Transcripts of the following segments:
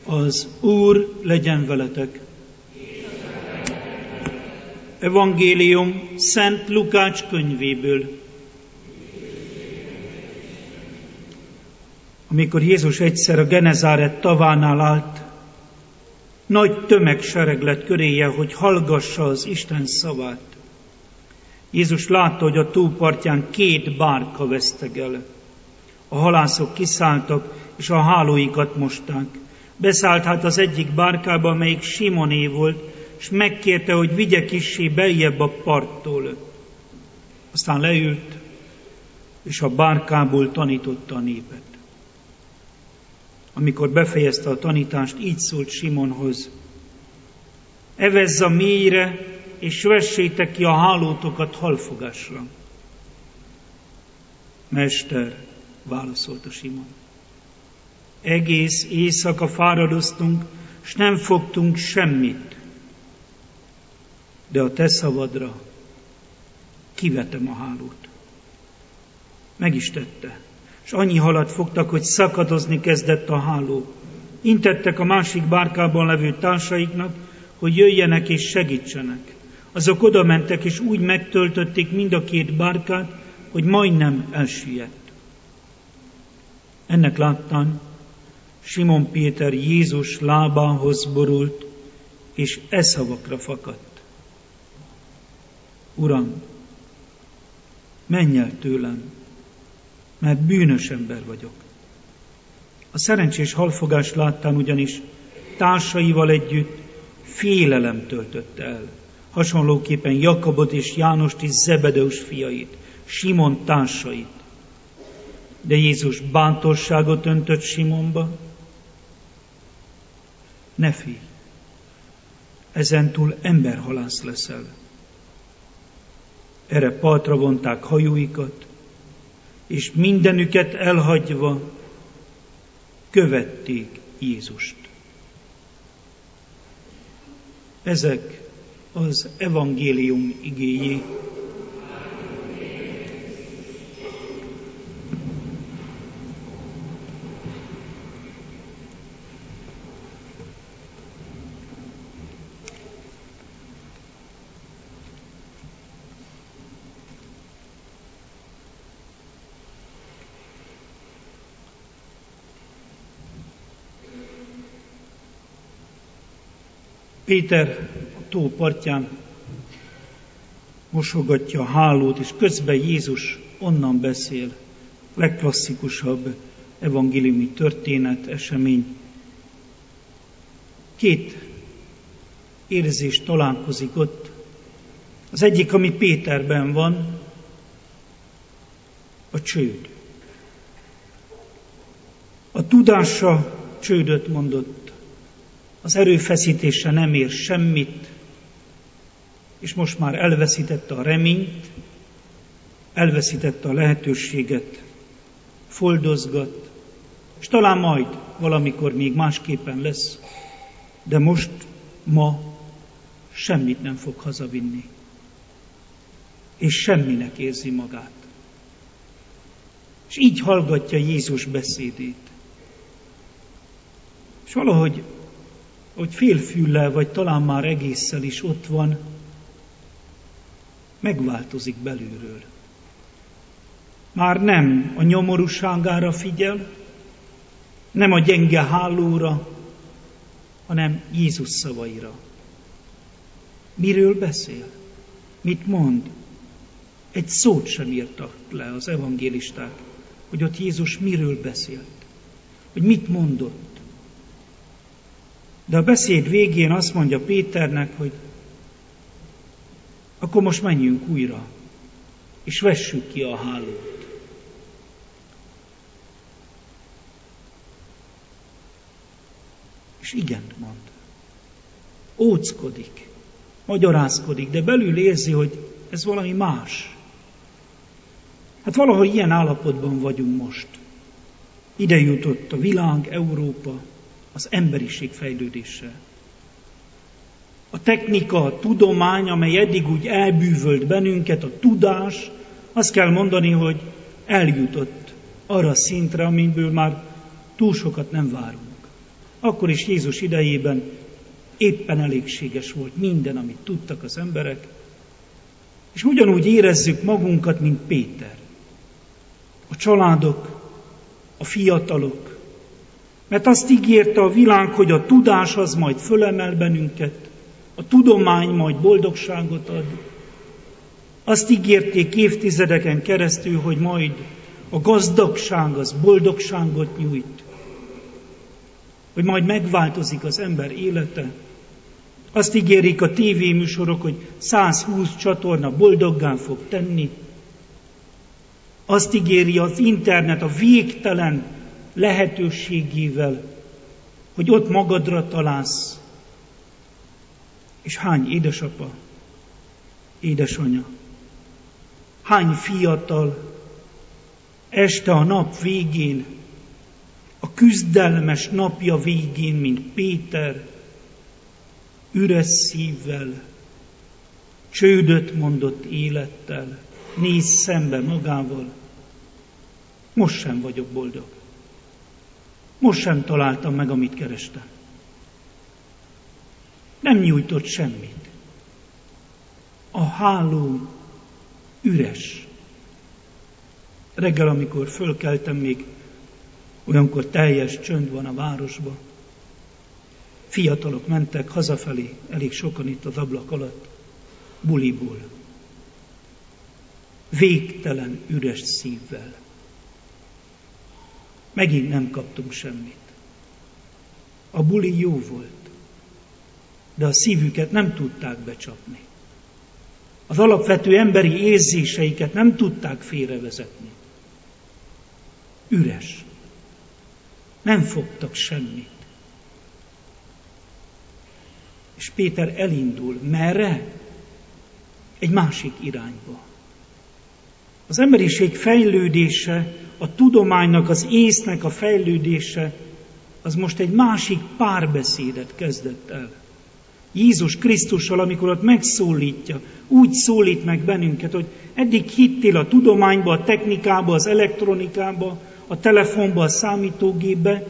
Az Úr legyen veletek. Evangélium Szent Lukács könyvéből. Amikor Jézus egyszer a Genezáret tavánál állt, nagy tömegsereg lett köréje, hogy hallgassa az Isten szavát. Jézus látta, hogy a tópartján 2 bárka vesztegel. A halászok kiszálltak, és a hálóikat mosták. Beszállt hát az egyik bárkába, amelyik Simoné volt, és megkérte, hogy vigye kissé beljebb a parttól. Aztán leült, és a bárkából tanította a népet. Amikor befejezte a tanítást, így szólt Simonhoz: evezz a mélyre, és vessétek ki a hálótokat halfogásra. Mester, válaszolta Simon, egész éjszaka fáradoztunk, s nem fogtunk semmit. De a te szavadra kivetem a hálót. Meg is tette, és annyi halat fogtak, hogy szakadozni kezdett a háló. Intettek a másik bárkában levő társaiknak, hogy jöjjenek és segítsenek. Azok oda mentek, és úgy megtöltötték mind a 2 bárkát, hogy majdnem elsüllyedt. Ennek láttán Simon Péter Jézus lábához borult, és e szavakra fakadt: Uram, menj el tőlem, mert bűnös ember vagyok. A szerencsés halfogás láttán ugyanis társaival együtt félelem töltötte el. Hasonlóképpen Jakabot és Jánost és Zebedeus fiait, Simon társait. De Jézus bátorságot öntött Simonba: ne félj, ezentúl emberhalász leszel. Erre partra vonták hajóikat, és mindenüket elhagyva követték Jézust. Ezek az evangélium igéjé. Péter a tó partján mosogatja a hálót, és közben Jézus onnan beszél. Legklasszikusabb evangéliumi történet, esemény. 2 érzés találkozik ott. Az egyik, ami Péterben van, a csőd. A tudása csődöt mondott. Az erőfeszítése nem ér semmit, és most már elveszítette a reményt, elveszítette a lehetőséget, foldozgat, és talán majd valamikor még másképpen lesz, de most, ma semmit nem fog hazavinni, és semminek érzi magát. És így hallgatja Jézus beszédét. És valahogy, hogy félfüllel, vagy talán már egésszel is ott van, megváltozik belülről. Már nem a nyomorúságára figyel, nem a gyenge hálóra, hanem Jézus szavaira. Miről beszél? Mit mond? Egy szót sem írtak le az evangélisták, hogy ott Jézus miről beszélt, hogy mit mondott. De a beszéd végén azt mondja Péternek, hogy akkor most menjünk újra, és vessük ki a hálót. És igent mond. Óckodik, magyarázkodik, de belül érzi, hogy ez valami más. Hát valahogy ilyen állapotban vagyunk most. Ide jutott a világ, Európa, az emberiség fejlődése. A technika, a tudomány, amely eddig úgy elbűvölt bennünket, a tudás, azt kell mondani, hogy eljutott arra a szintre, amiből már túl sokat nem várunk. Akkor is Jézus idejében éppen elégséges volt minden, amit tudtak az emberek, és ugyanúgy érezzük magunkat, mint Péter. A családok, a fiatalok, mert azt ígérte a világ, hogy a tudás az majd fölemel bennünket, a tudomány majd boldogságot ad. Azt ígérték évtizedeken keresztül, hogy majd a gazdagság az boldogságot nyújt, hogy majd megváltozik az ember élete. Azt ígérik a tévéműsorok, hogy 120 csatorna boldoggá fog tenni. Azt ígéri az internet a végtelen lehetőségével, hogy ott magadra találsz. És hány édesapa, édesanya, hány fiatal este a nap végén, a küzdelmes napja végén, mint Péter, üres szívvel, csődöt mondott élettel, néz szembe magával. Most sem vagyok boldog. Most sem találtam meg, amit kerestem. Nem nyújtott semmit. A háló üres. Reggel, amikor fölkeltem, még olyankor teljes csönd van a városban. Fiatalok mentek hazafelé, elég sokan itt az ablak alatt, buliból. Végtelen üres szívvel. Megint nem kaptunk semmit. A buli jó volt, de a szívüket nem tudták becsapni. Az alapvető emberi érzéseiket nem tudták félrevezetni. Üres. Nem fogtak semmit. És Péter elindul. Merre? Egy másik irányba. Az emberiség fejlődése, a tudománynak, az észnek a fejlődése, az most egy másik párbeszédet kezdett el. Jézus Krisztussal, amikor ott megszólítja, úgy szólít meg bennünket, hogy eddig hittél a tudományba, a technikába, az elektronikába, a telefonba, a számítógépbe.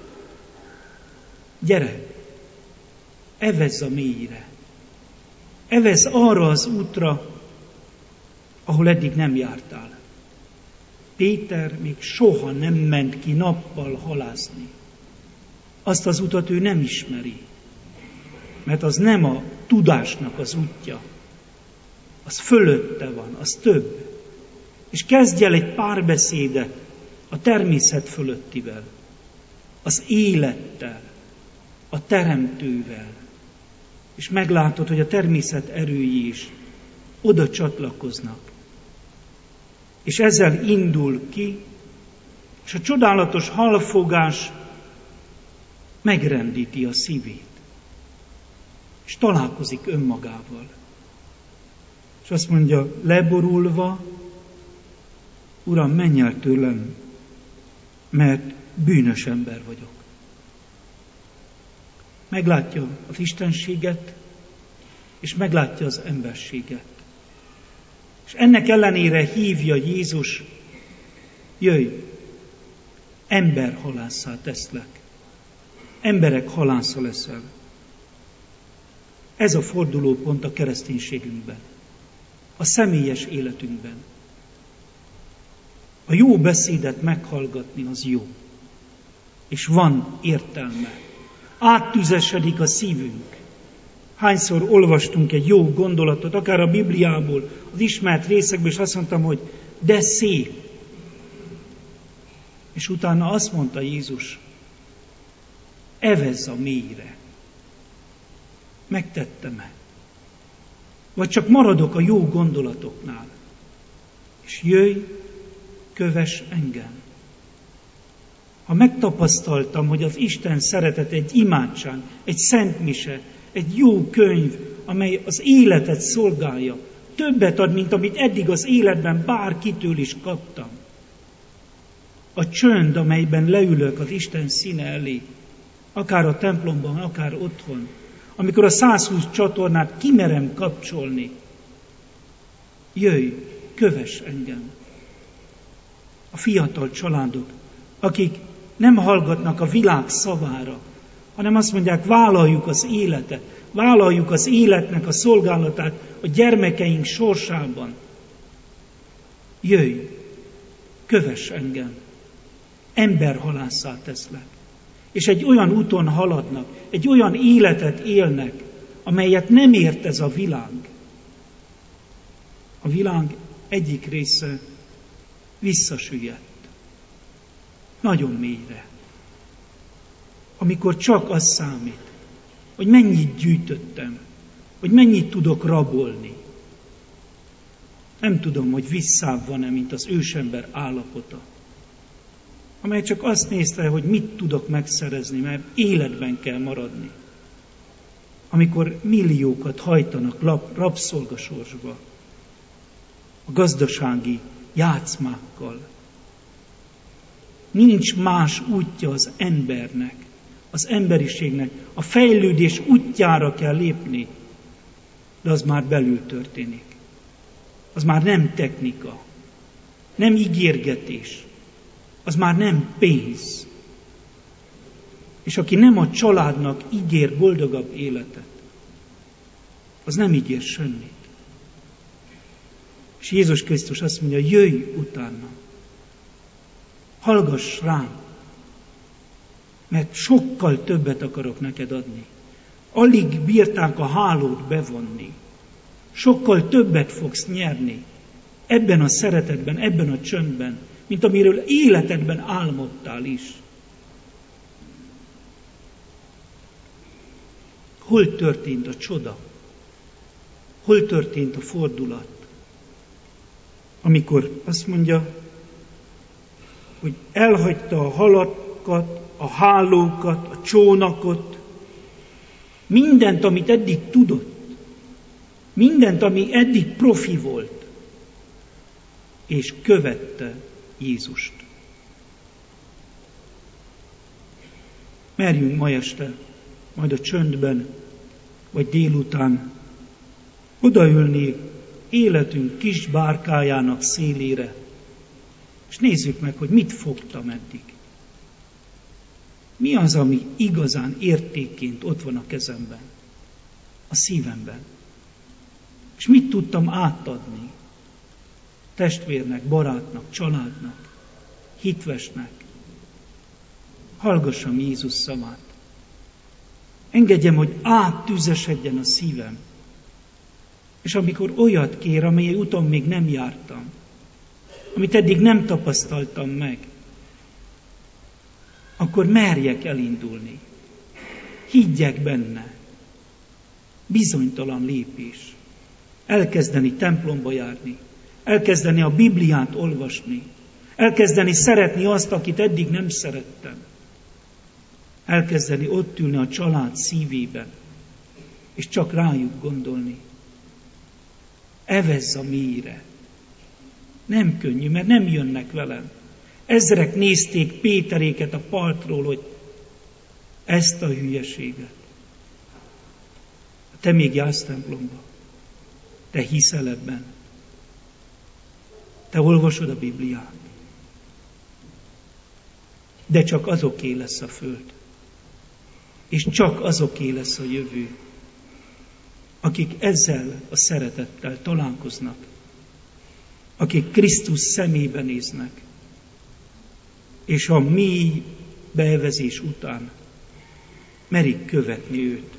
Gyere, evezz a mélyre. Evezz arra az útra, ahol eddig nem jártál. Péter még soha nem ment ki nappal halászni. Azt az utat ő nem ismeri, mert az nem a tudásnak az útja. Az fölötte van, az több. És kezdj el egy párbeszédet a természet fölöttivel, az élettel, a teremtővel. És meglátod, hogy a természet erői is oda csatlakoznak. És ezzel indul ki, és a csodálatos halfogás megrendíti a szívét. És találkozik önmagával. És azt mondja, leborulva, Uram, menj el tőlem, mert bűnös ember vagyok. Meglátja az istenséget, és meglátja az emberséget. És ennek ellenére hívja Jézus, jöjj, emberhalásszá teszlek. Emberek halásza leszel. Ez a fordulópont a kereszténységünkben, a személyes életünkben. A jó beszédet meghallgatni az jó, és van értelme. Áttüzesedik a szívünk. Hányszor olvastunk egy jó gondolatot, akár a Bibliából, az ismert részekből, és azt mondtam, hogy de szép. És utána azt mondta Jézus, evezz a mélyre. Megtettem-e? Vagy csak maradok a jó gondolatoknál? És jöjj, kövess engem. Ha megtapasztaltam, hogy az Isten szeretet egy imádság, egy szentmise, egy jó könyv, amely az életet szolgálja, többet ad, mint amit eddig az életben bárkitől is kaptam. A csönd, amelyben leülök az Isten színe elé, akár a templomban, akár otthon, amikor a 120 csatornát kimerem kapcsolni, jöjj, kövess engem. A fiatal családok, akik nem hallgatnak a világ szavára, hanem azt mondják, vállaljuk az életet, vállaljuk az életnek a szolgálatát a gyermekeink sorsában. Jöjj, kövess engem, emberhalásszá teszlek. És egy olyan úton haladnak, egy olyan életet élnek, amelyet nem ért ez a világ. A világ egyik része visszasüllyedt. Nagyon mélyre. Amikor csak az számít, hogy mennyit gyűjtöttem, hogy mennyit tudok rabolni. Nem tudom, hogy visszább van-e, mint az ősember állapota, amely csak azt nézte, hogy mit tudok megszerezni, mert életben kell maradni. Amikor milliókat hajtanak rabszolgasorsba, a gazdasági játszmákkal. Nincs más útja az embernek, az emberiségnek. A fejlődés útjára kell lépni, de az már belül történik. Az már nem technika, nem ígérgetés, az már nem pénz. És aki nem a családnak ígér boldogabb életet, az nem ígér semmit. És Jézus Krisztus azt mondja, jöjj utána, hallgass rám, mert sokkal többet akarok neked adni. Alig bírták a hálót bevonni. Sokkal többet fogsz nyerni ebben a szeretetben, ebben a csöndben, mint amiről életedben álmodtál is. Hol történt a csoda? Hol történt a fordulat? Amikor azt mondja, hogy elhagyta a halakat, a hálókat, a csónakot, mindent, amit eddig tudott, mindent, ami eddig profi volt, és követte Jézust. Merjünk ma este, majd a csöndben, vagy délután odaülni életünk kis bárkájának szélére, és nézzük meg, hogy mit fogtam eddig. Mi az, ami igazán értékként ott van a kezemben, a szívemben? És mit tudtam átadni testvérnek, barátnak, családnak, hitvesnek? Hallgassam Jézus szavát. Engedjem, hogy áttüzesedjen a szívem. És amikor olyat kér, amely úton még nem jártam, amit eddig nem tapasztaltam meg, akkor merjek elindulni. Higgyek benne. Bizonytalan lépés. Elkezdeni templomba járni. Elkezdeni a Bibliát olvasni. Elkezdeni szeretni azt, akit eddig nem szerettem. Elkezdeni ott ülni a család szívében, és csak rájuk gondolni. Evezz a mélyre. Nem könnyű, mert nem jönnek velem. Ezrek nézték Péteréket a partról, hogy ezt a hülyeséget. Te még jársz templomba. Te hiszel ebben. Te olvasod a Bibliát. De csak azoké lesz a föld. És csak azoké lesz a jövő, akik ezzel a szeretettel találkoznak, akik Krisztus szemébe néznek, és a mély beevezés után merik követni őt.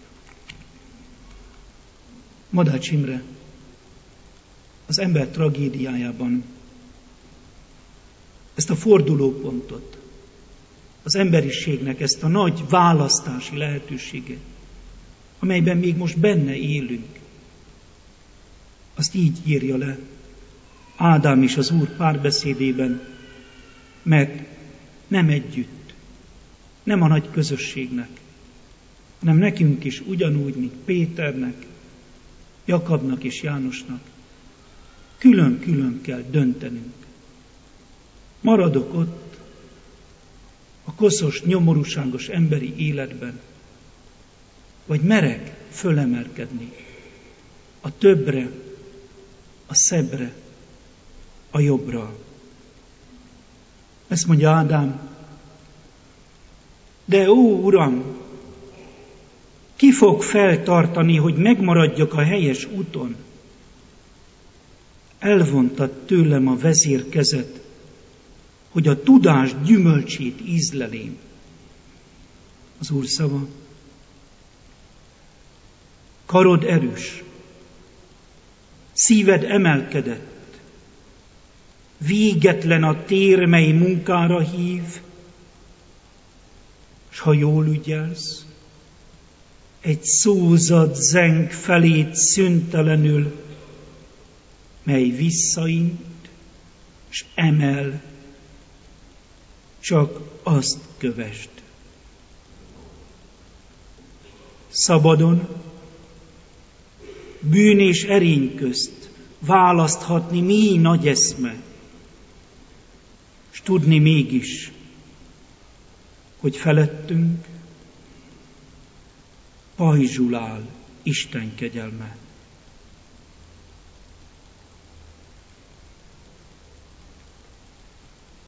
Madács Imre az ember tragédiájában ezt a fordulópontot, az emberiségnek ezt a nagy választási lehetőséget, amelyben még most benne élünk, azt így írja le Ádám és az Úr párbeszédében, mert nem együtt, nem a nagy közösségnek, hanem nekünk is ugyanúgy, mint Péternek, Jakabnak és Jánosnak, külön-külön kell döntenünk. Maradok ott a koszos, nyomorúságos emberi életben, vagy merek fölemelkedni a többre, a szebbre, a jobbra. Ezt mondja Ádám, de ó, Uram, Ki fog feltartani, hogy megmaradjak a helyes úton? Elvontad tőlem a vezérkezet, hogy a tudás gyümölcsét ízlelém. Az Úr szava. Karod erős, szíved emelkedett, végetlen a tér, mely munkára hív, s ha jól ügyelsz, egy szózat zeng felét szüntelenül, mely visszaint, s emel, csak azt kövesd. Szabadon, bűn és erény közt választhatni mély nagy eszme, s tudni mégis, hogy felettünk pajzsul áll Isten kegyelme.